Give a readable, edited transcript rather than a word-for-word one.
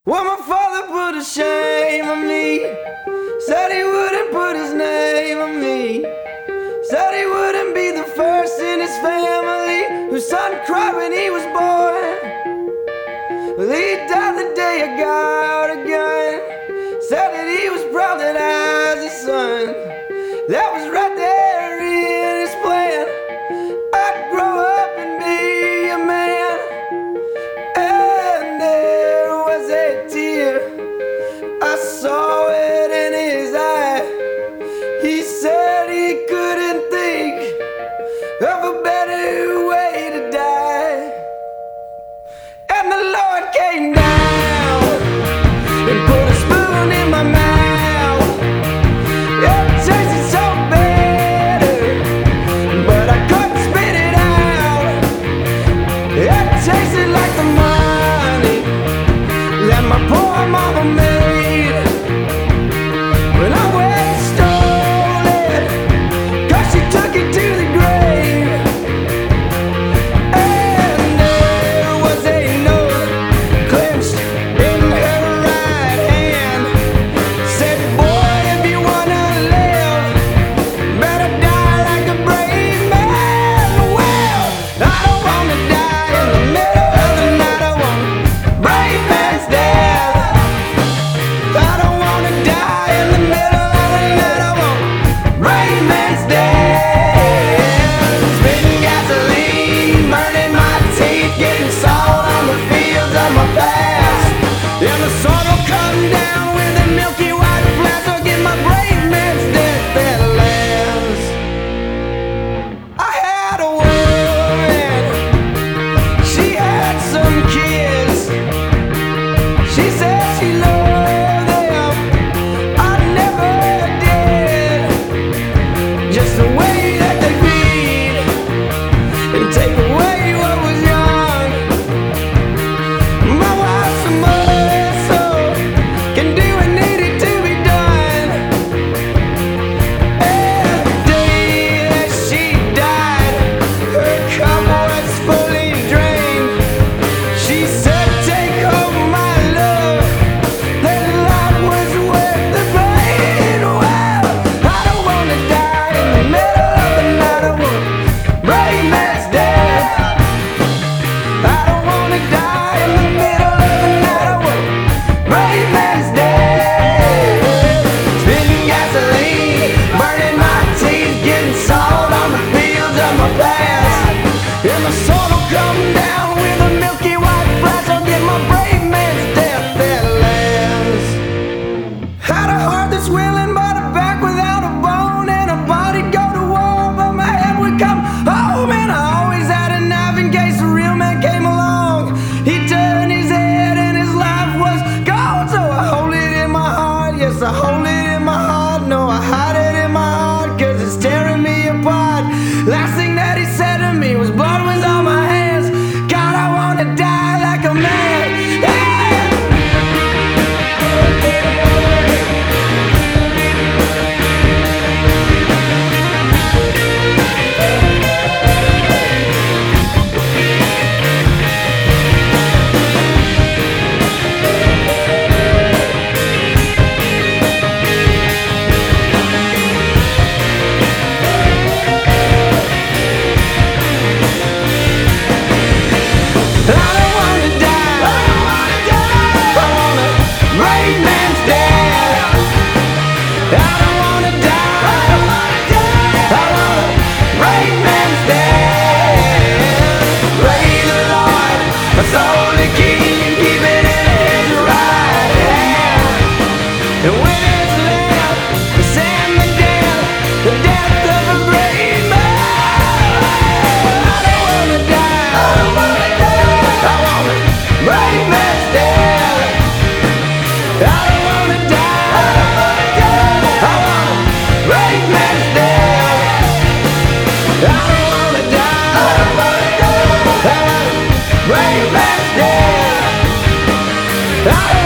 Well, my father put a shame on me. Said he wouldn't put his name on me. Said he wouldn't be the first in his family whose son cried when he was born. Well, he died the day I got a gun. Said that he was proud that I was his son. That was right there in his plan. I'd grow up and be a man. And there was a tear, I saw it in his eye. He said he couldn't think of a better way to die. And the Lord came down and put a spoon in my mouth. It tasted so bitter, but I couldn't spit it out. It tasted like the money that my poor mama made when I went and stole it, 'cause she took it to the grave. And there was a note clenched in her right hand. Said, boy, if you wanna live, better die like a brave man. Well, I don't wanna die in the middle of the night. I want a brave man's death. I don't wanna die in the middle of the night. I want a brave man's death. Spitting gasoline, burning my teeth, getting salt on the fields of my past. And the sun will come down with a milky white flash. I'll get my brave man's death at last. I had a woman, she had some kids. She said she loved them, I never did. Just the way that they feed and take away what was young. My wife's a mother, so can do what needed to be done. And the day that she died, her cup was fully drained. She said, take home my love, that life was worth the pain. Well, I don't wanna die in the middle of the night. I want a brave man's death. I don't wanna die in the middle of the night. I want a brave man's death. Spitting gasoline, burning my teeth, getting salt on the fields of my past. And the sun will come down with a milky white flash. I'll get my brave man's death at last. Had a heart that's willing, but a back without a bone, and a body'd go to war, but my head would come home. And I always had a knife in case a real man came along. He turned his head and his life was gone. So I hold it in my heart, yes, I hold it in my heart. No, I hide it in my heart, 'cause it's tearing me apart. Last thing that he said to me was, blood was on my hands. God, I wanna die like a man. Yeah! I don't wanna die. I want a brave man's death. I don't wanna die. I want a brave man's death. Praise the Lord, my soul to keep, keep it in His right hand. And when it's left, send the death of a brave man. I don't wanna die. I want a brave man's death. I don't wanna die. I want a brave man's death. I don't wanna die. I want a brave man's death. I don't